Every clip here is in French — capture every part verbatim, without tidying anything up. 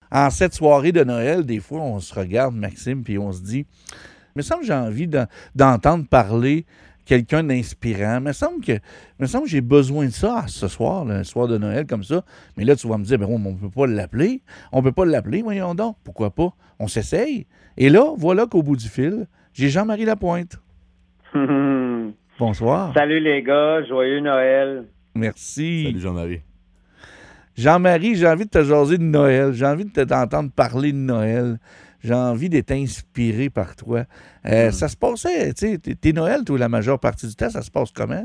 en cette soirée de Noël, des fois, on se regarde, Maxime, puis on se dit, il me semble que j'ai envie d'en- d'entendre parler quelqu'un d'inspirant. Il me semble que, il me semble que j'ai besoin de ça ce soir, là, un soir de Noël comme ça. Mais là, tu vas me dire, ben, on ne peut pas l'appeler. On peut pas l'appeler, voyons donc. Pourquoi pas? On s'essaye. Et là, voilà qu'au bout du fil, j'ai Jean-Marie Lapointe. Bonsoir. Salut les gars, joyeux Noël. Merci. Salut Jean-Marie. Jean-Marie, j'ai envie de te jaser de Noël. J'ai envie de te- t'entendre parler de Noël. J'ai envie d'être inspiré par toi. Euh, Mm. Ça se passait, tu sais, tes tes Noël, toi, la majeure partie du temps, ça se passe comment?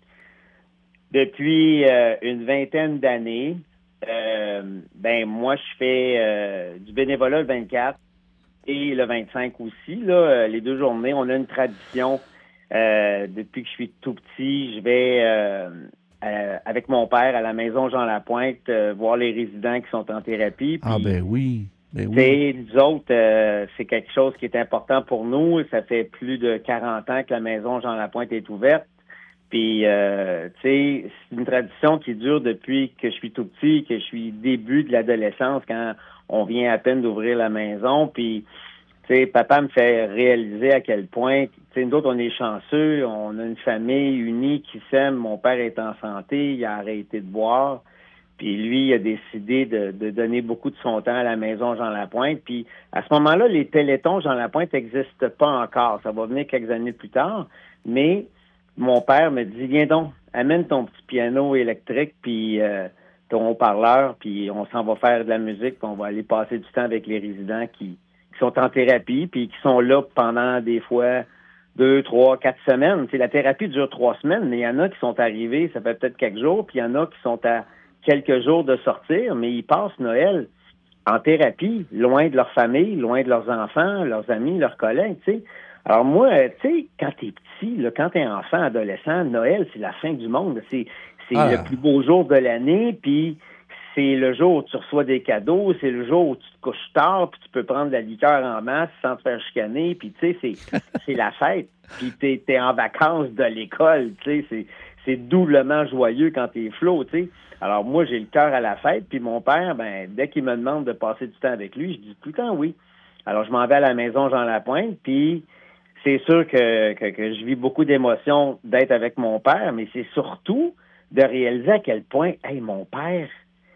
Depuis euh, une vingtaine d'années, euh, ben moi je fais euh, du bénévolat le vingt-quatre et le vingt-cinq aussi. Là, euh, les deux journées, on a une tradition. Euh, depuis que je suis tout petit, je vais euh, euh, avec mon père à la maison Jean Lapointe euh, voir les résidents qui sont en thérapie. Ah Puis, ben oui, ben tu oui. sais, nous autres, euh, c'est quelque chose qui est important pour nous. Ça fait plus de quarante ans que la maison Jean Lapointe est ouverte. Puis, euh, tu sais, c'est une tradition qui dure depuis que je suis tout petit, que je suis début de l'adolescence, quand on vient à peine d'ouvrir la maison. Puis, tu sais, papa me fait réaliser à quel point, tu sais, nous autres, on est chanceux, on a une famille unie qui s'aime. Mon père est en santé, il a arrêté de boire. Puis lui, il a décidé de, de donner beaucoup de son temps à la maison Jean Lapointe. Puis à ce moment-là, les télétons Jean Lapointe n'existent pas encore. Ça va venir quelques années plus tard. Mais mon père me dit, viens donc, amène ton petit piano électrique, puis euh, ton haut-parleur, puis on s'en va faire de la musique, puis on va aller passer du temps avec les résidents qui, qui sont en thérapie, puis qui sont là pendant des fois deux, trois, quatre semaines. Tu sais, la thérapie dure trois semaines, mais il y en a qui sont arrivés, ça fait peut-être quelques jours, puis il y en a qui sont à quelques jours de sortir, mais ils passent Noël en thérapie, loin de leur famille, loin de leurs enfants, leurs amis, leurs collègues, tu sais. Alors moi, euh, tu sais, quand t'es petit, là, quand t'es enfant, adolescent, Noël, c'est la fin du monde. C'est, c'est Ah. le plus beau jour de l'année, puis c'est le jour où tu reçois des cadeaux, c'est le jour où tu te couches tard, puis tu peux prendre de la liqueur en masse sans te faire chicaner, puis tu sais, c'est, c'est la fête. Puis t'es, t'es en vacances de l'école, tu sais, c'est, c'est doublement joyeux quand t'es flot, tu sais. Alors moi, j'ai le cœur à la fête, puis mon père, ben dès qu'il me demande de passer du temps avec lui, je dis tout le temps oui. Alors je m'en vais à la maison Jean Lapointe, puis c'est sûr que, que, que je vis beaucoup d'émotions d'être avec mon père, mais c'est surtout de réaliser à quel point, hey, mon père,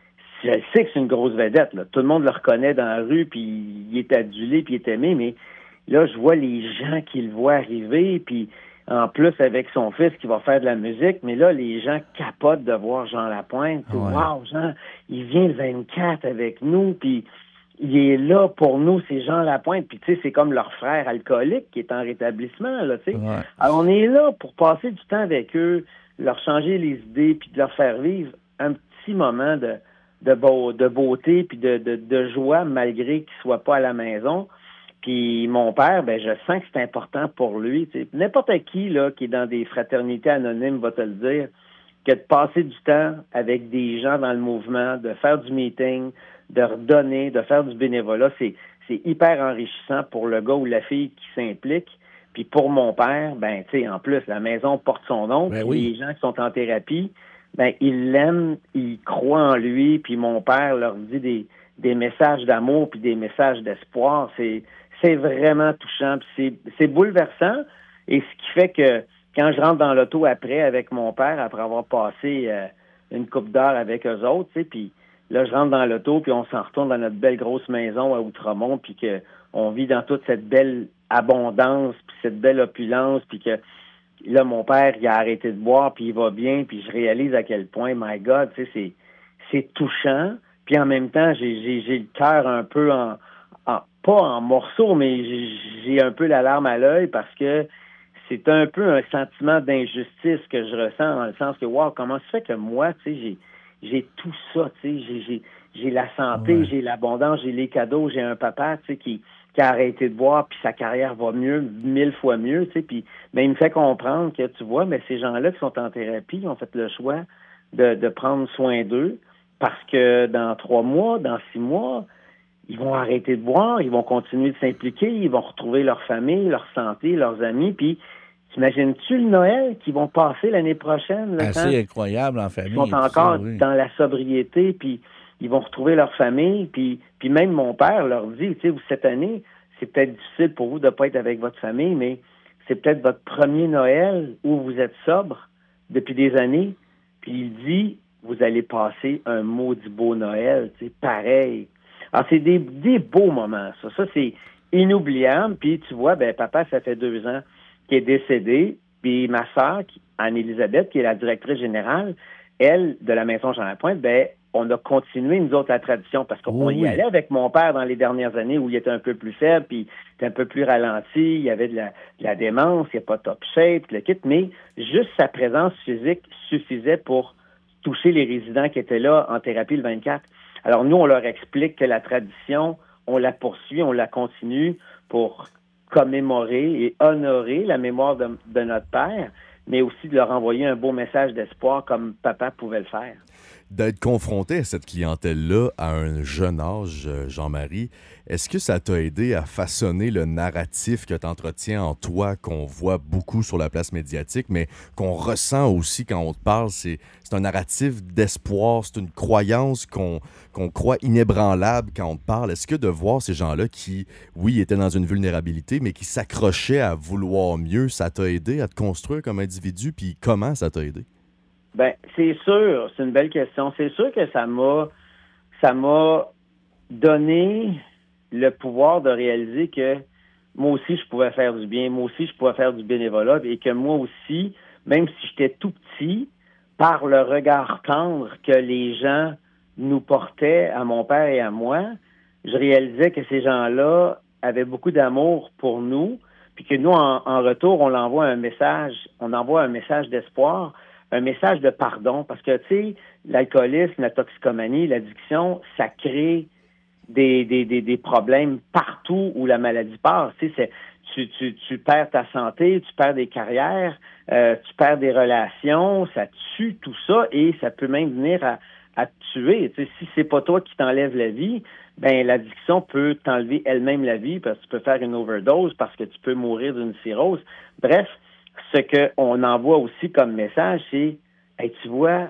je sais que c'est une grosse vedette, là. Tout le monde le reconnaît dans la rue, puis il est adulé, puis il est aimé, mais là, je vois les gens qui le voient arriver, puis en plus avec son fils qui va faire de la musique, mais là, les gens capotent de voir Jean Lapointe. Ouais. Wow, Jean, il vient le vingt-quatre avec nous, puis il est là pour nous, c'est Jean Lapointe. Puis tu sais, c'est comme leur frère alcoolique qui est en rétablissement, là, tu sais. Ouais. Alors, on est là pour passer du temps avec eux, leur changer les idées, puis de leur faire vivre un petit moment de, de, beau, de beauté, puis de, de, de joie, malgré qu'ils ne soient pas à la maison. Puis mon père, ben je sens que c'est important pour lui. Tu sais. N'importe qui là qui est dans des fraternités anonymes va te le dire, que de passer du temps avec des gens dans le mouvement, de faire du meeting, de redonner, de faire du bénévolat, c'est, c'est hyper enrichissant pour le gars ou la fille qui s'implique. Puis pour mon père, ben tu sais, en plus, la maison porte son nom, Ben puis oui. les gens qui sont en thérapie, ben ils l'aiment, ils croient en lui, puis mon père leur dit des, des messages d'amour puis des messages d'espoir. C'est C'est vraiment touchant, puis c'est, c'est bouleversant. Et ce qui fait que quand je rentre dans l'auto après avec mon père, après avoir passé euh, une coupe d'heure avec eux autres, tu sais, puis là, je rentre dans l'auto, puis on s'en retourne dans notre belle grosse maison à Outremont, puis qu'on vit dans toute cette belle abondance, puis cette belle opulence, puis que là, mon père, il a arrêté de boire, puis il va bien, puis je réalise à quel point, my God, tu sais, c'est, c'est touchant. Puis en même temps, j'ai, j'ai, j'ai le cœur un peu en... en pas en morceaux, mais j'ai un peu la larme à l'œil parce que c'est un peu un sentiment d'injustice que je ressens dans le sens que, wow, comment ça fait que moi, tu sais, j'ai, j'ai tout ça, tu sais, j'ai, j'ai, j'ai la santé, Ouais. j'ai l'abondance, j'ai les cadeaux, j'ai un papa, tu sais, qui, qui a arrêté de boire, puis sa carrière va mieux, mille fois mieux, tu sais, puis, mais il me fait comprendre que, tu vois, mais ces gens-là qui sont en thérapie, ont fait le choix de, de prendre soin d'eux parce que dans trois mois, dans six mois, ils vont arrêter de boire, ils vont continuer de s'impliquer, ils vont retrouver leur famille, leur santé, leurs amis, puis t'imagines-tu le Noël qu'ils vont passer l'année prochaine? Là, Assez incroyable en ils famille sont et tout encore ça, oui. dans la sobriété, puis ils vont retrouver leur famille, puis, puis même mon père leur dit, tu sais, cette année, c'est peut-être difficile pour vous de ne pas être avec votre famille, mais c'est peut-être votre premier Noël où vous êtes sobre depuis des années, puis il dit, vous allez passer un maudit beau Noël, tu sais, pareil. Alors, c'est des, des beaux moments, ça. Ça, c'est inoubliable, puis tu vois, ben papa, ça fait deux ans qu'il est décédé, puis ma sœur, Anne-Élisabeth, qui est la directrice générale, elle, de la Maison Jean-Lapointe, ben on a continué, nous autres, la tradition, parce qu'on Oui, y oui. allait avec mon père dans les dernières années où il était un peu plus faible, puis il était un peu plus ralenti, il y avait de la, de la démence, il n'y a pas top shape, le kit, mais juste sa présence physique suffisait pour toucher les résidents qui étaient là en thérapie le vingt-quatre. Alors nous, on leur explique que la tradition, on la poursuit, on la continue pour commémorer et honorer la mémoire de, de notre père, mais aussi de leur envoyer un beau message d'espoir comme papa pouvait le faire. D'être confronté à cette clientèle-là à un jeune âge, Jean-Marie, est-ce que ça t'a aidé à façonner le narratif que tu entretiens en toi, qu'on voit beaucoup sur la place médiatique, mais qu'on ressent aussi quand on te parle? C'est, c'est un narratif d'espoir, c'est une croyance qu'on, qu'on croit inébranlable quand on te parle. Est-ce que de voir ces gens-là qui, oui, étaient dans une vulnérabilité, mais qui s'accrochaient à vouloir mieux, ça t'a aidé à te construire comme individu, puis comment ça t'a aidé? Ben, c'est sûr, c'est une belle question. C'est sûr que ça m'a ça m'a donné le pouvoir de réaliser que moi aussi, je pouvais faire du bien, moi aussi, je pouvais faire du bénévolat, et que moi aussi, même si j'étais tout petit, par le regard tendre que les gens nous portaient, à mon père et à moi, je réalisais que ces gens-là avaient beaucoup d'amour pour nous, puis que nous, en, en retour, on l'envoie un message, on envoie un message d'espoir, un message de pardon, parce que, tu sais, l'alcoolisme, la toxicomanie, l'addiction, ça crée des, des, des, des problèmes partout où la maladie passe. Tu sais, c'est, tu, tu, tu perds ta santé, tu perds des carrières, euh, tu perds des relations, ça tue tout ça et ça peut même venir à, à te tuer. Tu sais, si c'est pas toi qui t'enlève la vie, ben l'addiction peut t'enlever elle-même la vie parce que tu peux faire une overdose, parce que tu peux mourir d'une cirrhose. Bref, ce qu'on envoie aussi comme message, c'est hey, tu vois,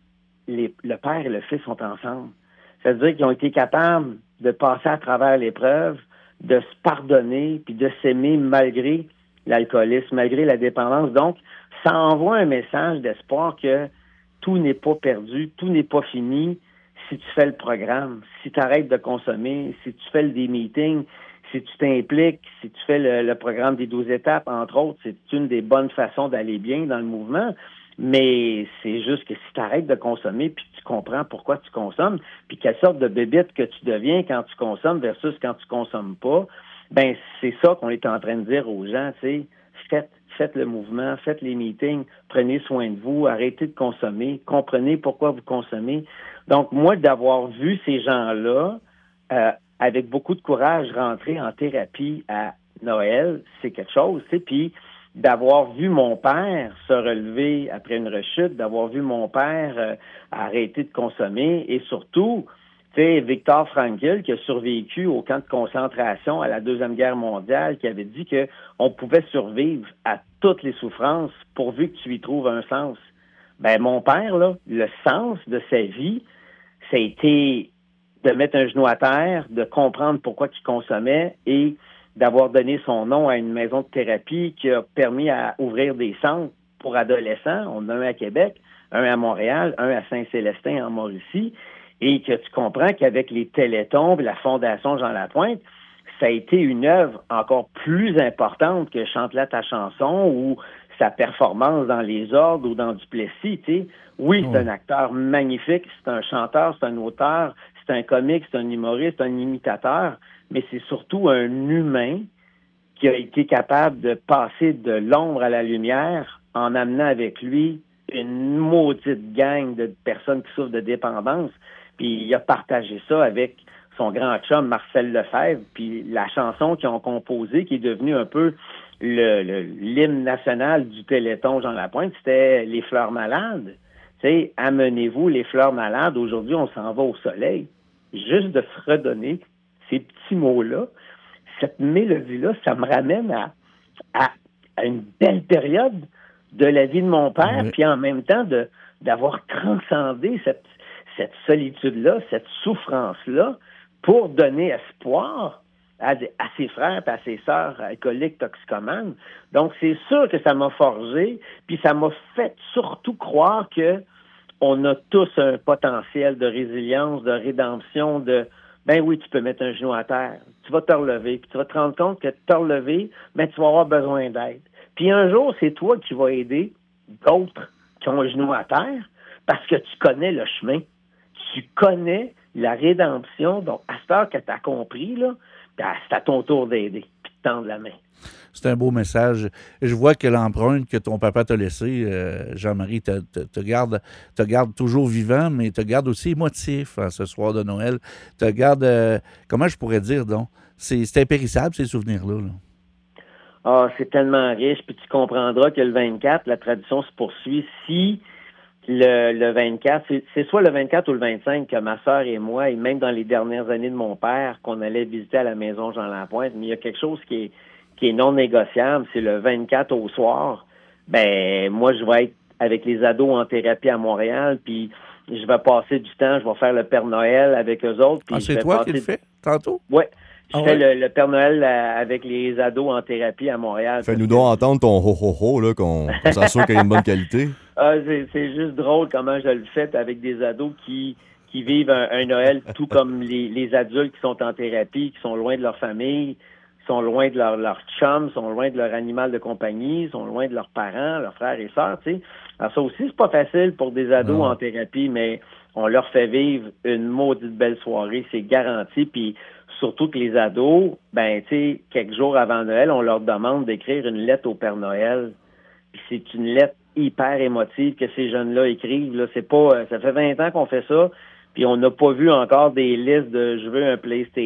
les, le père et le fils sont ensemble. Ça veut dire qu'ils ont été capables de passer à travers l'épreuve, de se pardonner, puis de s'aimer malgré l'alcoolisme, malgré la dépendance. Donc, ça envoie un message d'espoir que tout n'est pas perdu, tout n'est pas fini si tu fais le programme, si tu arrêtes de consommer, si tu fais des meetings, si tu t'impliques, si tu fais le, le programme des douze étapes, entre autres, c'est une des bonnes façons d'aller bien dans le mouvement. Mais c'est juste que si tu arrêtes de consommer, puis tu comprends pourquoi tu consommes, puis quelle sorte de bébite que tu deviens quand tu consommes versus quand tu consommes pas, ben c'est ça qu'on est en train de dire aux gens, tu sais, faites, faites le mouvement, faites les meetings, prenez soin de vous, arrêtez de consommer, comprenez pourquoi vous consommez. Donc, moi, d'avoir vu ces gens-là, euh, avec beaucoup de courage, rentrer en thérapie à Noël, c'est quelque chose, tu sais, puis d'avoir vu mon père se relever après une rechute, d'avoir vu mon père euh, arrêter de consommer, et surtout, tu sais, Viktor Frankl, qui a survécu au camp de concentration à la Deuxième Guerre mondiale, qui avait dit que on pouvait survivre à toutes les souffrances pourvu que tu y trouves un sens. Ben, mon père, là, le sens de sa vie, ça a été de mettre un genou à terre, de comprendre pourquoi il consommait et d'avoir donné son nom à une maison de thérapie qui a permis à ouvrir des centres pour adolescents. On en a un à Québec, un à Montréal, un à Saint-Célestin en Mauricie, et que tu comprends qu'avec les Téléthons et la Fondation Jean-Lapointe, ça a été une œuvre encore plus importante que Chante-la ta chanson ou sa performance dans Les Ordres ou dans Duplessis, tu sais. Oui, c'est un acteur magnifique, c'est un chanteur, c'est un auteur, c'est un comique, c'est un humoriste, c'est un imitateur, mais c'est surtout un humain qui a été capable de passer de l'ombre à la lumière en amenant avec lui une maudite gang de personnes qui souffrent de dépendance. Puis il a partagé ça avec son grand chum Marcel Lefebvre, puis la chanson qu'ils ont composée, qui est devenue un peu le, le, l'hymne national du Téléthon Jean-Lapointe, c'était Les Fleurs Malades. Tu sais, amenez-vous les fleurs malades, aujourd'hui on s'en va au soleil. Juste de se redonner ces petits mots-là, cette mélodie-là, ça me ramène à, à, à une belle période de la vie de mon père, oui. puis en même temps de d'avoir transcendé cette, cette solitude-là, cette souffrance-là, pour donner espoir à, des, à ses frères et à ses sœurs alcooliques toxicomanes. Donc, c'est sûr que ça m'a forgé, puis ça m'a fait surtout croire que on a tous un potentiel de résilience, de rédemption, de ben oui, tu peux mettre un genou à terre, tu vas te relever, puis tu vas te rendre compte que te relever, ben tu vas avoir besoin d'aide. Puis un jour, c'est toi qui vas aider d'autres qui ont un genou à terre parce que tu connais le chemin. Tu connais la rédemption. Donc, à cette heure que tu as compris, là, c'est à ton tour d'aider puis de tendre la main. C'est un beau message. Je vois que l'empreinte que ton papa t'a laissée, euh, Jean-Marie, te, te, te, garde, te garde toujours vivant, mais te garde aussi émotif hein, ce soir de Noël. Te garde, euh, comment je pourrais dire, donc, c'est, c'est impérissable, ces souvenirs-là. Là. Ah, c'est tellement riche, puis tu comprendras que le vingt-quatre, la tradition se poursuit si le, le vingt-quatre, c'est, c'est soit le vingt-quatre ou le vingt-cinq que ma sœur et moi, et même dans les dernières années de mon père, qu'on allait visiter à la maison Jean Lapointe, mais il y a quelque chose qui est qui est non négociable, c'est le vingt-quatre au soir, ben moi, je vais être avec les ados en thérapie à Montréal, puis je vais passer du temps, je vais faire le Père Noël avec eux autres. Puis ah, c'est je vais toi passer... qui le fais, tantôt? Oui, je ah fais ouais? le, le Père Noël avec les ados en thérapie à Montréal. Fais-nous donc entendre ton ho-ho-ho, là, qu'on, qu'on s'assure qu'il y a une bonne qualité. Ah, c'est, c'est juste drôle comment je le fais avec des ados qui, qui vivent un, un Noël tout comme les, les adultes qui sont en thérapie, qui sont loin de leur famille, sont loin de leur, leur chum, sont loin de leur animal de compagnie, sont loin de leurs parents, leurs frères et sœurs, tu sais. Alors ça aussi, c'est pas facile pour des ados non. en thérapie, mais on leur fait vivre une maudite belle soirée, c'est garanti, puis surtout que les ados, ben, tu sais, quelques jours avant Noël, on leur demande d'écrire une lettre au Père Noël, puis c'est une lettre hyper émotive que ces jeunes-là écrivent, là, c'est pas, ça fait vingt ans qu'on fait ça, puis on n'a pas vu encore des listes de « je veux un PlayStation »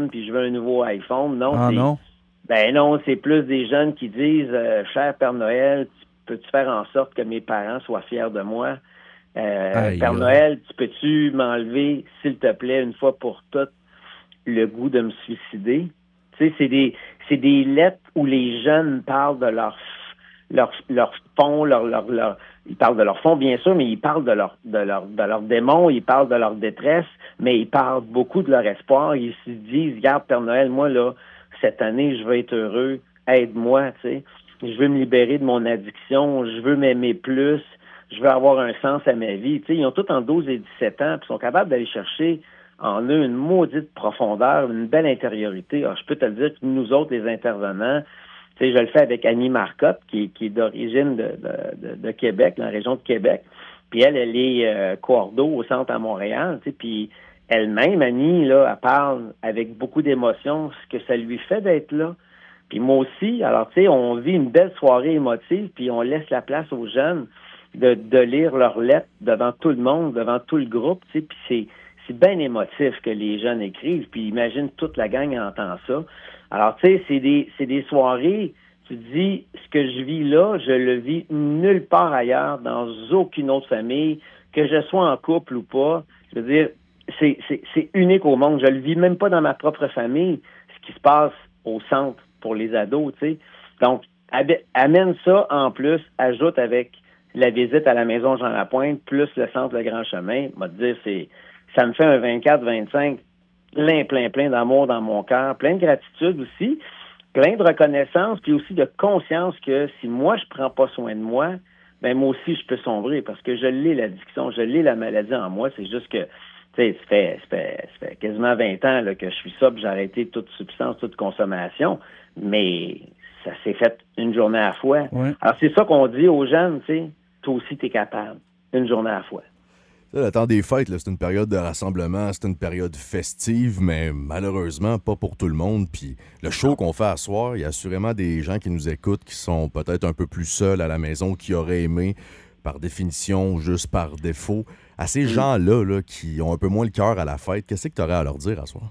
puis « je veux un nouveau iPhone ». Non, ah, c'est, non? Ben non, c'est plus des jeunes qui disent euh, « Cher Père Noël, peux-tu faire en sorte que mes parents soient fiers de moi? Euh, Aïe, Père aïe. Noël, tu peux-tu m'enlever, s'il te plaît, une fois pour toutes, le goût de me suicider? » Tu sais, c'est des, c'est des lettres où les jeunes parlent de leur leur leur fond, leur leur leur ils parlent de leur fond bien sûr, mais ils parlent de leur de leur de leurs démons, ils parlent de leur détresse, mais ils parlent beaucoup de leur espoir. Ils se disent, regarde Père Noël, moi là, cette année je veux être heureux, aide-moi, tu sais, je veux me libérer de mon addiction, je veux m'aimer plus, je veux avoir un sens à ma vie. Tu sais, ils ont tous en douze et dix-sept ans, puis sont capables d'aller chercher en eux une maudite profondeur, une belle intériorité. Alors, je peux te le dire que nous autres, les intervenants, tu sais, je le fais avec Annie Marcotte, qui, qui est d'origine de, de, de, de Québec, dans la région de Québec. Puis elle, elle est euh, coordo au centre à Montréal, tu sais, puis elle-même, Annie, là, elle parle avec beaucoup d'émotion ce que ça lui fait d'être là. Puis moi aussi, alors, tu sais, on vit une belle soirée émotive, puis on laisse la place aux jeunes de, de lire leurs lettres devant tout le monde, devant tout le groupe, tu sais, puis c'est, c'est bien émotif que les jeunes écrivent, puis imagine toute la gang entend ça. Alors, tu sais, c'est des, c'est des soirées, tu te dis, ce que je vis là, je le vis nulle part ailleurs, dans aucune autre famille, que je sois en couple ou pas. Je veux dire, c'est, c'est, c'est unique au monde. Je le vis même pas dans ma propre famille, ce qui se passe au centre pour les ados, tu sais. Donc, amène ça en plus, ajoute avec la visite à la maison Jean Lapointe, plus le centre Le Grand Chemin, on va te dire, c'est, ça me fait un vingt-quatre vingt-cinq plein, plein, plein d'amour dans mon cœur, plein de gratitude aussi, plein de reconnaissance, puis aussi de conscience que si moi, je prends pas soin de moi, ben moi aussi, je peux sombrer parce que je l'ai, l'addiction, je l'ai, la maladie en moi. C'est juste que, tu sais, ça fait, ça fait, ça fait quasiment vingt ans là, que je suis sobre, j'ai arrêté toute substance, toute consommation, mais ça s'est fait une journée à la fois. Ouais. Alors, c'est ça qu'on dit aux jeunes, tu sais, toi aussi, t'es capable, une journée à la fois. Là, le temps des fêtes, là, c'est une période de rassemblement, c'est une période festive, mais malheureusement pas pour tout le monde. Puis le show qu'on fait à soir, il y a assurément des gens qui nous écoutent qui sont peut-être un peu plus seuls à la maison, qui auraient aimé, par définition, juste par défaut. À ces gens-là là, qui ont un peu moins le cœur à la fête, qu'est-ce que tu aurais à leur dire à soir?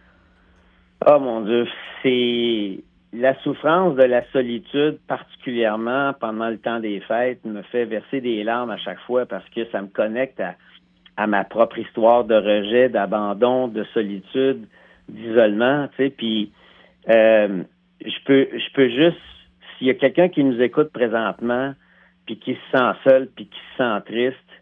Oh mon Dieu, c'est la souffrance de la solitude, particulièrement pendant le temps des fêtes, me fait verser des larmes à chaque fois parce que ça me connecte à à ma propre histoire de rejet, d'abandon, de solitude, d'isolement, tu sais, puis euh, je peux je peux juste, s'il y a quelqu'un qui nous écoute présentement, puis qui se sent seul, puis qui se sent triste,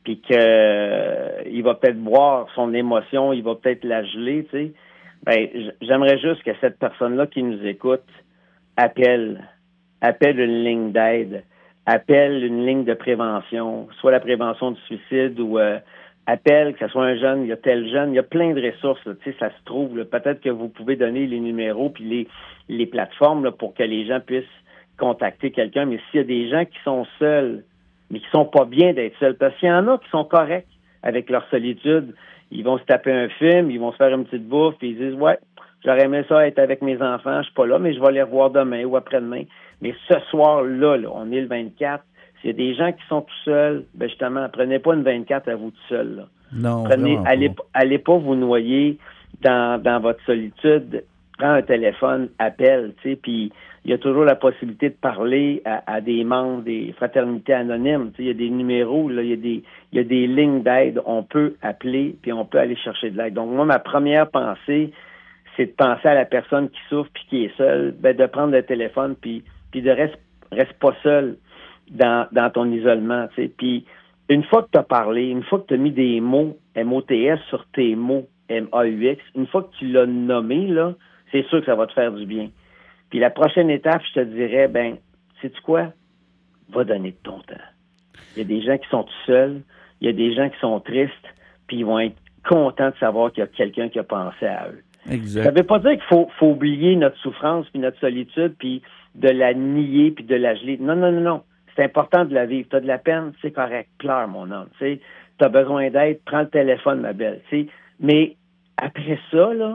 puis que euh, il va peut-être boire son émotion, il va peut-être la geler, tu sais, ben j'aimerais juste que cette personne-là qui nous écoute appelle, appelle une ligne d'aide, appelle une ligne de prévention, soit la prévention du suicide ou euh, appelle, que ce soit un jeune, il y a tel jeune, il y a plein de ressources, là, tu sais, ça se trouve, là, peut-être que vous pouvez donner les numéros puis les, les plateformes là, pour que les gens puissent contacter quelqu'un, mais s'il y a des gens qui sont seuls, mais qui sont pas bien d'être seuls, parce qu'il y en a qui sont corrects avec leur solitude, ils vont se taper un film, ils vont se faire une petite bouffe, puis ils disent, ouais, j'aurais aimé ça être avec mes enfants, je suis pas là, mais je vais les revoir demain ou après-demain. Mais ce soir-là, là, on est le vingt-quatre, s'il y a des gens qui sont tout seuls, ben justement, prenez pas une vingt-quatre à vous tout seul, là. Non, Prenez, vraiment allez, pas. allez pas vous noyer dans, dans votre solitude. Prends un téléphone, appelle, tu sais, puis il y a toujours la possibilité de parler à, à des membres des fraternités anonymes. Tu sais, il y a des numéros, là, il y a des, il y a des lignes d'aide. On peut appeler, puis on peut aller chercher de l'aide. Donc, moi, ma première pensée, c'est de penser à la personne qui souffre puis qui est seule, ben, de prendre le téléphone, puis, puis de reste, reste pas seul dans, dans ton isolement, tu sais. Puis, une fois que tu as parlé, une fois que tu as mis des mots M O T S sur tes mots M A U X, une fois que tu l'as nommé, là, c'est sûr que ça va te faire du bien. Puis la prochaine étape, je te dirais, ben, sais-tu quoi? Va donner de ton temps. Il y a des gens qui sont tout seuls, il y a des gens qui sont tristes, puis ils vont être contents de savoir qu'il y a quelqu'un qui a pensé à eux. Exact. Ça veut pas dire qu'il faut, faut oublier notre souffrance, puis notre solitude, puis de la nier, puis de la geler. Non, non, non, non. C'est important de la vivre. Tu as de la peine, c'est correct. Pleure, mon homme. Tu as besoin d'aide, prends le téléphone, ma belle. T'sais. Mais après ça, là,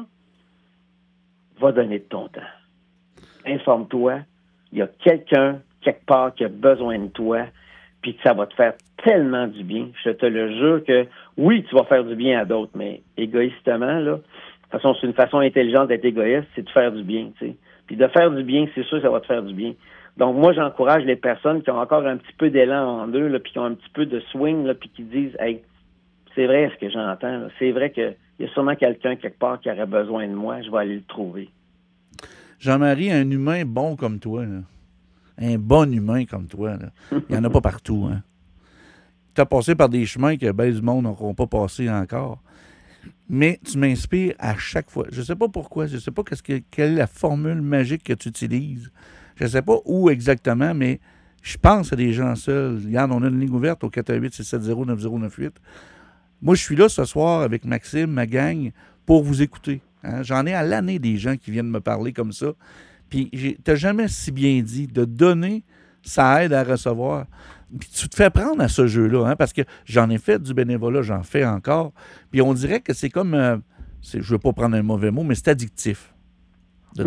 va donner de ton temps. Informe-toi. Il y a quelqu'un, quelque part, qui a besoin de toi, puis que ça va te faire tellement du bien. Je te le jure que, oui, tu vas faire du bien à d'autres, mais égoïstement, là, de toute façon, c'est une façon intelligente d'être égoïste, c'est de faire du bien, tu sais. Puis de faire du bien, c'est sûr que ça va te faire du bien. Donc, moi, j'encourage les personnes qui ont encore un petit peu d'élan en eux, là, puis qui ont un petit peu de swing, là, puis qui disent, hey, c'est vrai ce que j'entends, là. C'est vrai qu'il y a sûrement quelqu'un quelque part qui aurait besoin de moi, je vais aller le trouver. Jean-Marie, un humain bon comme toi, là. Un bon humain comme toi, là. Il n'y en a pas partout, hein. Tu as passé par des chemins que ben du monde n'auront pas passé encore. Mais tu m'inspires à chaque fois. Je ne sais pas pourquoi, je ne sais pas qu'est-ce que, quelle est la formule magique que tu utilises. Je ne sais pas où exactement, mais je pense à des gens seuls. Regarde, on a une ligne ouverte au quatre un huit, six sept zéro, neuf zéro neuf huit. Moi, je suis là ce soir avec Maxime, ma gang, pour vous écouter. Hein? J'en ai à l'année des gens qui viennent me parler comme ça. Puis, tu n'as jamais si bien dit de donner, ça aide à recevoir. Puis tu te fais prendre à ce jeu-là, hein, parce que j'en ai fait du bénévolat, j'en fais encore. Puis on dirait que c'est comme, euh, c'est, je ne veux pas prendre un mauvais mot, mais c'est addictif. De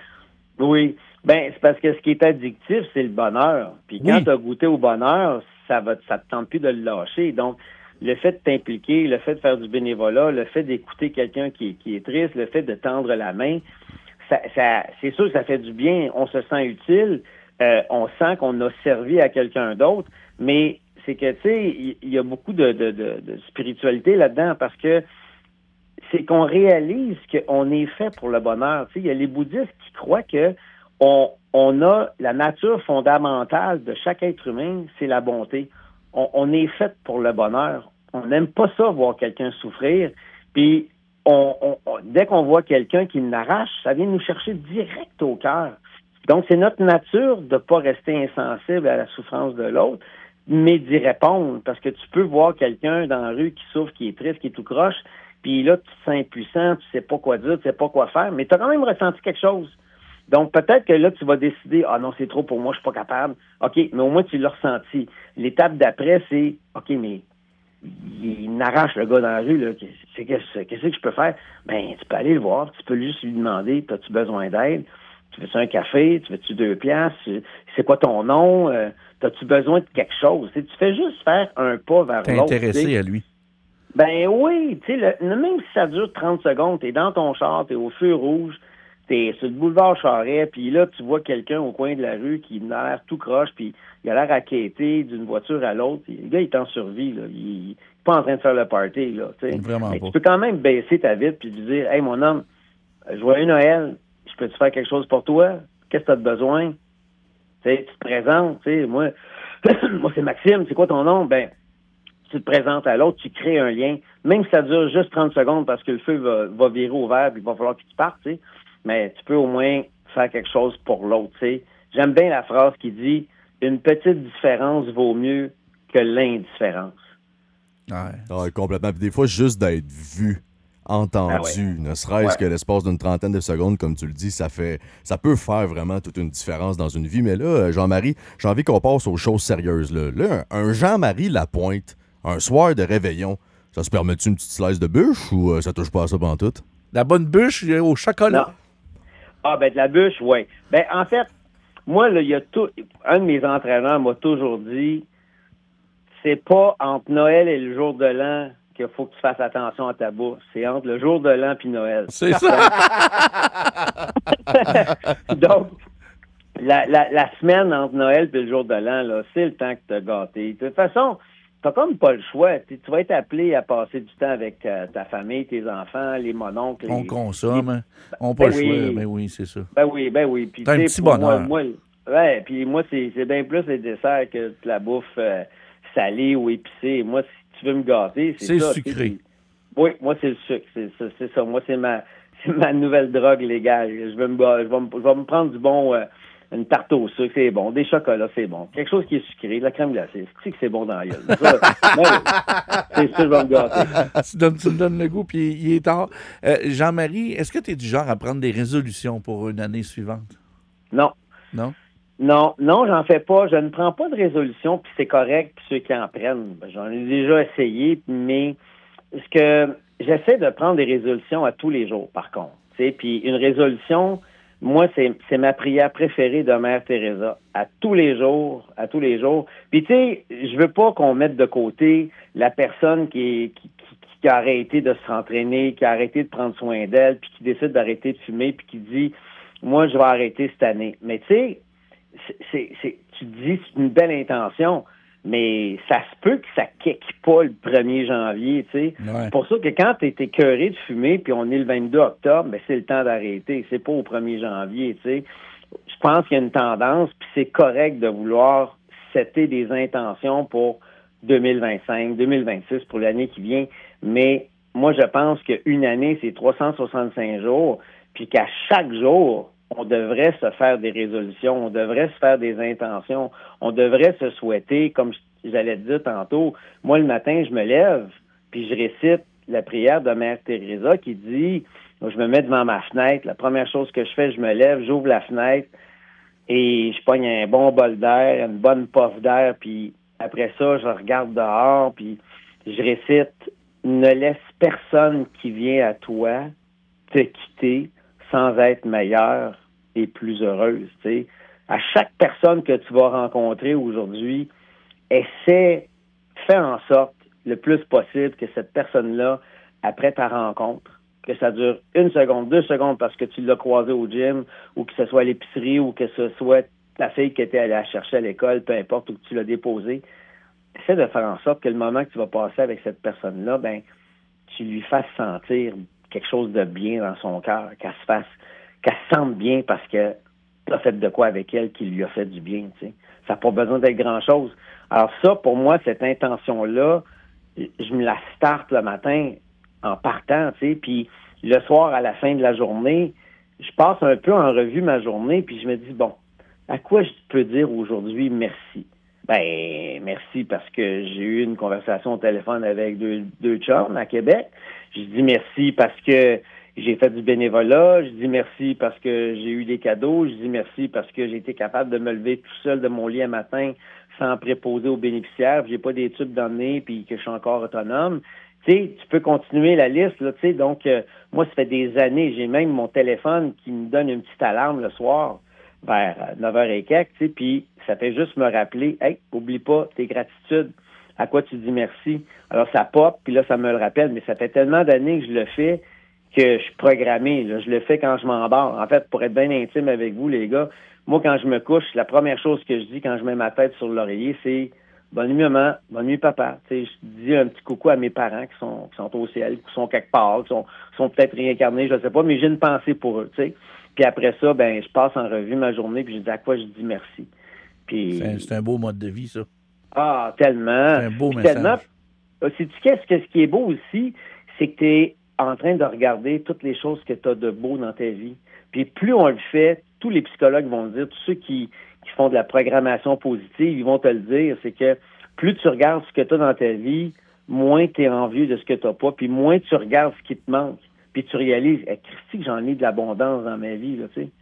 oui. Ben, c'est parce que ce qui est addictif, c'est le bonheur. Puis quand oui. tu as goûté au bonheur, ça va, ça te tente plus de le lâcher. Donc, le fait de t'impliquer, le fait de faire du bénévolat, le fait d'écouter quelqu'un qui, qui est triste, le fait de tendre la main, ça, ça, c'est sûr que ça fait du bien. On se sent utile. Euh, on sent qu'on a servi à quelqu'un d'autre, mais c'est que, tu sais, il y, y a beaucoup de, de, de, de spiritualité là-dedans parce que c'est qu'on réalise qu'on est fait pour le bonheur. Tu sais, il y a les bouddhistes qui croient que on, on a la nature fondamentale de chaque être humain, c'est la bonté. On, on est fait pour le bonheur. On n'aime pas ça, voir quelqu'un souffrir, puis on, on, on, dès qu'on voit quelqu'un qui l'arrache, ça vient nous chercher direct au cœur. Donc, c'est notre nature de ne pas rester insensible à la souffrance de l'autre, mais d'y répondre. Parce que tu peux voir quelqu'un dans la rue qui souffre, qui est triste, qui est tout croche, puis là, tu te sens impuissant, tu sais pas quoi dire, tu sais pas quoi faire, mais tu as quand même ressenti quelque chose. Donc, peut-être que là, tu vas décider, ah non, c'est trop pour moi, je suis pas capable. OK, mais au moins, tu l'as ressenti. L'étape d'après, c'est, OK, mais il n'arrache le gars dans la rue, là. Qu'est-ce que, qu'est-ce que je peux faire? Ben, tu peux aller le voir, tu peux juste lui demander, as-tu besoin d'aide? Tu veux-tu un café? Tu veux-tu deux piastres? C'est quoi ton nom? Euh, T'as-tu besoin de quelque chose? T'sais, tu fais juste faire un pas vers T'es l'autre. T'es intéressé t'sais. à lui. Ben oui, tu sais, même si ça dure trente secondes, t'es dans ton char, t'es au feu rouge, t'es sur le boulevard Charest, puis là, tu vois quelqu'un au coin de la rue qui a l'air tout croche, puis il a l'air raquetté d'une voiture à l'autre. Le gars, il est en survie, là. Il n'est pas en train de faire le party, là. T'sais. Vraiment Mais pas. tu peux quand même baisser ta vitre puis lui dire, hey, mon homme, joyeux Noël, je peux-tu faire quelque chose pour toi? Qu'est-ce que tu as besoin? T'sais, tu te présentes, tu sais, moi, moi c'est Maxime, c'est quoi ton nom? Ben, tu te présentes à l'autre, tu crées un lien, même si ça dure juste trente secondes parce que le feu va, va virer au vert puis il va falloir que tu partes, tu sais. Mais tu peux au moins faire quelque chose pour l'autre, tu sais. J'aime bien la phrase qui dit « Une petite différence vaut mieux que l'indifférence. » Ouais. Ouais, complètement. Puis des fois, juste d'être vu, entendu, Ah ouais. ne serait-ce Ouais. que l'espace d'une trentaine de secondes, comme tu le dis, ça fait, ça peut faire vraiment toute une différence dans une vie. Mais là, Jean-Marie, j'ai envie qu'on passe aux choses sérieuses. Là, là un Jean-Marie Lapointe, un soir de réveillon, ça se permet-tu une petite slice de bûche ou euh, ça touche pas à ça pantoute? La bonne bûche au chocolat. Non. Ah, ben de la bûche, oui. Ben, en fait, moi, là, il y a tout. Un de mes entraîneurs m'a toujours dit c'est pas entre Noël et le jour de l'an qu'il faut que tu fasses attention à ta bourse. C'est entre le jour de l'an puis Noël. C'est ça. Donc, la, la, la semaine entre Noël et le jour de l'an, là, c'est le temps que tu as gâté. De toute façon, t'as comme pas le choix. Tu vas être appelé à passer du temps avec euh, ta famille, tes enfants, les mononcles. On les, consomme. les... Hein. On n'a pas Ben le choix. oui. Mais oui, c'est ça. Ben oui, ben oui. Puis, T'as un tu sais, petit pour bonheur. Moi, moi, ouais, puis moi, c'est, c'est bien plus les desserts que de la bouffe euh, salée ou épicée. Moi, si tu veux me gâter, c'est, C'est ça. sucré. C'est, oui, moi, c'est le sucre. C'est, c'est, c'est ça. Moi, c'est ma, c'est ma nouvelle drogue légale. Je vais me, je vais me, je vais me prendre du bon... Euh, une tarte au sucre, c'est bon. Des chocolats, c'est bon. Quelque chose qui est sucré, de la crème glacée. C'est que c'est bon dans la gueule. Ça, ben oui. C'est sûr, je vais me gâter. tu, donnes, tu me donnes le goût, puis il est tard. Euh, Jean-Marie, est-ce que tu es du genre à prendre des résolutions pour une année suivante? Non. Non? Non, non, j'en fais pas. Je ne prends pas de résolution, puis c'est correct, puis ceux qui en prennent. Ben, j'en ai déjà essayé, mais ce que j'essaie de prendre des résolutions à tous les jours, par contre. Puis une résolution... Moi, c'est, c'est ma prière préférée de Mère Teresa. À tous les jours, à tous les jours. Puis, tu sais, je veux pas qu'on mette de côté la personne qui, est, qui, qui, qui a arrêté de se rentraîner, qui a arrêté de prendre soin d'elle, puis qui décide d'arrêter de fumer, puis qui dit « Moi, je vais arrêter cette année. » Mais tu sais, c'est, c'est, c'est, tu te dis c'est une belle intention, mais ça se peut que ça kick pas le premier janvier, tu sais. Ouais. C'est pour ça que quand tu es écœuré de fumer, puis on est le vingt-deux octobre, ben c'est le temps d'arrêter. C'est pas au premier janvier, tu sais. Je pense qu'il y a une tendance, puis c'est correct de vouloir setter des intentions pour deux mille vingt-cinq, deux mille vingt-six, pour l'année qui vient. Mais moi, je pense qu'une année, c'est trois cent soixante-cinq jours, puis qu'à chaque jour, on devrait se faire des résolutions, on devrait se faire des intentions, on devrait se souhaiter, comme j'allais te dire tantôt, moi, le matin, je me lève, puis je récite la prière de Mère Teresa qui dit, je me mets devant ma fenêtre, la première chose que je fais, je me lève, j'ouvre la fenêtre et je pogne un bon bol d'air, une bonne puff d'air, puis après ça, je regarde dehors, puis je récite, ne laisse personne qui vient à toi te quitter sans être meilleure et plus heureuse, tu sais. À chaque personne que tu vas rencontrer aujourd'hui, essaie, fais en sorte le plus possible que cette personne-là, après ta rencontre, que ça dure une seconde, deux secondes parce que tu l'as croisé au gym, ou que ce soit à l'épicerie, ou que ce soit ta fille qui était allée la chercher à l'école, peu importe, ou que tu l'as déposée, essaie de faire en sorte que le moment que tu vas passer avec cette personne-là, ben, tu lui fasses sentir quelque chose de bien dans son cœur, qu'elle se fasse, qu'elle se sente bien parce que tu as fait de quoi avec elle qui lui a fait du bien, tu sais. Ça n'a pas besoin d'être grand-chose. Alors ça, pour moi, cette intention-là, je me la starte le matin en partant, tu sais, puis le soir, à la fin de la journée, je passe un peu en revue ma journée, puis je me dis, bon, à quoi je peux dire aujourd'hui merci? Ben, merci parce que j'ai eu une conversation au téléphone avec deux, deux chums à Québec. Je dis merci parce que j'ai fait du bénévolat. Je dis merci parce que j'ai eu des cadeaux. Je dis merci parce que j'ai été capable de me lever tout seul de mon lit un matin sans préposer aux bénéficiaires. Puis j'ai pas des tubes dans le nez puis que je suis encore autonome. Tu sais, tu peux continuer la liste, là, tu sais. Donc, euh, moi, ça fait des années. J'ai même mon téléphone qui me donne une petite alarme le soir vers neuf heures et quelques, tu sais, puis ça fait juste me rappeler, hey, oublie pas tes gratitudes, à quoi tu dis merci. Alors ça pop, puis là, ça me le rappelle, mais ça fait tellement d'années que je le fais que je suis programmé, là. Je le fais quand je m'endors. En fait, pour être bien intime avec vous, les gars, moi, quand je me couche, la première chose que je dis quand je mets ma tête sur l'oreiller, c'est « Bonne nuit, maman. Bonne nuit, papa. » Tu sais, je dis un petit coucou à mes parents qui sont, qui sont au ciel, qui sont quelque part, qui sont, qui sont peut-être réincarnés, je ne sais pas, mais j'ai une pensée pour eux, tu sais. Puis après ça, ben, je passe en revue ma journée, puis je dis à quoi je dis merci. Puis... C'est un, c'est un beau mode de vie, ça. Ah, tellement. C'est un beau puis message. Tellement, sais-tu qu'est-ce que ce qui est beau aussi, c'est que tu es en train de regarder toutes les choses que tu as de beau dans ta vie. Puis plus on le fait, tous les psychologues vont le dire, tous ceux qui, qui font de la programmation positive, ils vont te le dire, c'est que plus tu regardes ce que tu as dans ta vie, moins tu es envieux de ce que tu n'as pas, puis moins tu regardes ce qui te manque. Puis tu réalises, hey, Christy, que j'en ai de l'abondance dans ma vie, là, tu sais.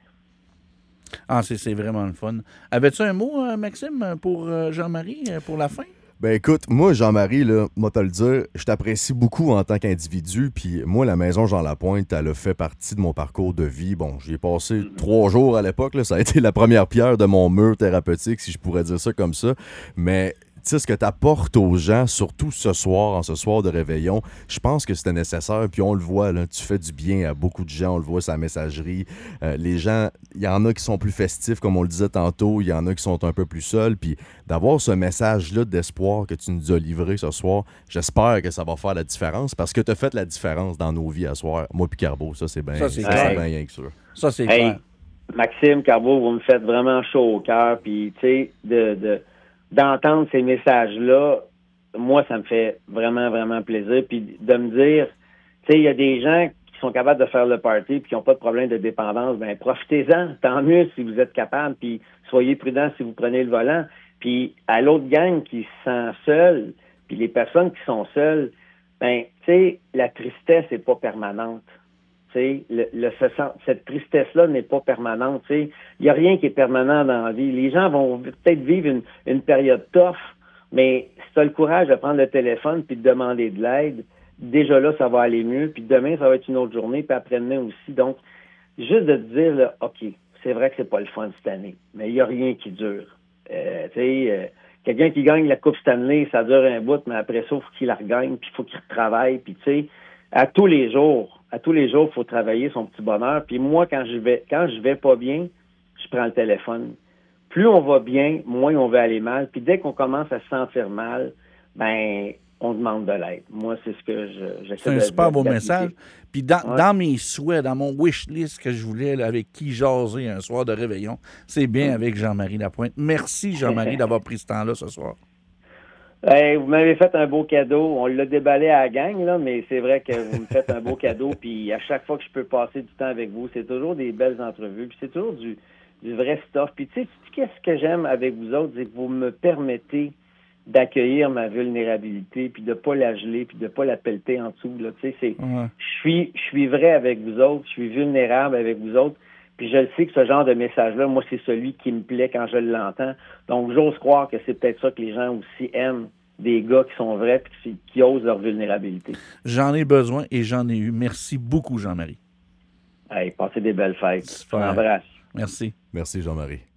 Ah, c'est, c'est vraiment le fun. Avais-tu un mot, euh, Maxime, pour euh, Jean-Marie, euh, pour la fin? Ben écoute, moi, Jean-Marie, là, moi te le dire, je t'apprécie beaucoup en tant qu'individu, puis moi, la maison Jean Lapointe, elle a fait partie de mon parcours de vie. Bon, j'y ai passé trois jours à l'époque, là, ça a été la première pierre de mon mur thérapeutique, si je pourrais dire ça comme ça, mais... Tu sais, ce que tu apportes aux gens, surtout ce soir, en ce soir de réveillon, je pense que c'était nécessaire. Puis on le voit, là, tu fais du bien à beaucoup de gens. On le voit sur la messagerie. Euh, les gens, il y en a qui sont plus festifs, comme on le disait tantôt. Il y en a qui sont un peu plus seuls. Puis d'avoir ce message-là d'espoir que tu nous as livré ce soir, j'espère que ça va faire la différence parce que tu as fait la différence dans nos vies à soir. Moi puis Carbo, ça c'est bien Ça, c'est ça, clair. c'est bien rien que sûr. Ça, c'est Hey, clair. Maxime, Carbo, vous me faites vraiment chaud au cœur. Puis, tu sais, de... de d'entendre ces messages-là, moi, ça me fait vraiment, vraiment plaisir. Puis de me dire, tu sais, il y a des gens qui sont capables de faire le party puis qui n'ont pas de problème de dépendance, bien, profitez-en. Tant mieux si vous êtes capable, puis soyez prudents si vous prenez le volant. Puis à l'autre gang qui se sent seule, puis les personnes qui sont seules, ben, tu sais, la tristesse n'est pas permanente. Le, le, ce, cette tristesse-là n'est pas permanente. Il n'y a rien qui est permanent dans la vie. Les gens vont peut-être vivre une, une période tough, mais si tu as le courage de prendre le téléphone puis de demander de l'aide, déjà là, ça va aller mieux. Puis demain, ça va être une autre journée, puis après-demain aussi. Donc, juste de te dire, là, OK, c'est vrai que c'est pas le fun cette année, mais il n'y a rien qui dure. Euh, tu sais, euh, quelqu'un qui gagne la Coupe Stanley, ça dure un bout, mais après ça, il faut qu'il la regagne, puis il faut qu'il retravaille, puis tu sais, à tous les jours, à tous les jours, il faut travailler son petit bonheur. Puis moi, quand je vais quand je vais pas bien, je prends le téléphone. Plus on va bien, moins on va aller mal. Puis dès qu'on commence à se sentir mal, ben on demande de l'aide. Moi, c'est ce que je j'essaie C'est un de, super de, beau d'appliquer. message. Puis dans, Ouais. dans mes souhaits, dans mon wish list que je voulais, là, avec qui jaser un soir de réveillon, c'est bien Mm. avec Jean-Marie Lapointe. Merci, Jean-Marie, d'avoir pris ce temps-là ce soir. Hey, vous m'avez fait un beau cadeau. On l'a déballé à la gang, là, mais c'est vrai que vous me faites un beau cadeau. Puis à chaque fois que je peux passer du temps avec vous, c'est toujours des belles entrevues. Puis c'est toujours du, du vrai stuff. Puis tu sais, qu'est-ce que j'aime avec vous autres, c'est que vous me permettez d'accueillir ma vulnérabilité, puis de pas la geler, puis de pas la pelleter en dessous. Là. Tu sais, c'est, Ouais. je suis, je suis vrai avec vous autres. Je suis vulnérable avec vous autres. Puis je le sais que ce genre de message-là, moi, c'est celui qui me plaît quand je l'entends. Donc, j'ose croire que c'est peut-être ça que les gens aussi aiment, des gars qui sont vrais et qui, qui osent leur vulnérabilité. J'en ai besoin et j'en ai eu. Merci beaucoup, Jean-Marie. Hey, passez des belles fêtes. Super. On embrasse. Merci. Merci Jean-Marie.